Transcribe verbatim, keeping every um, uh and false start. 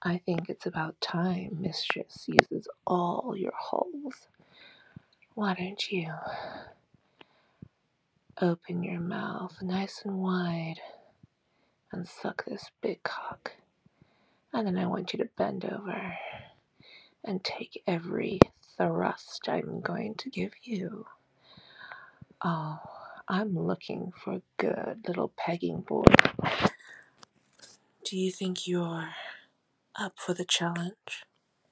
I think it's about time Mistress uses all your holes. Why don't you open your mouth nice and wide and suck this big cock? And then I want you to bend over and take every thrust I'm going to give you. Oh, I'm looking for a good little pegging boy. Do you think you're up for the challenge?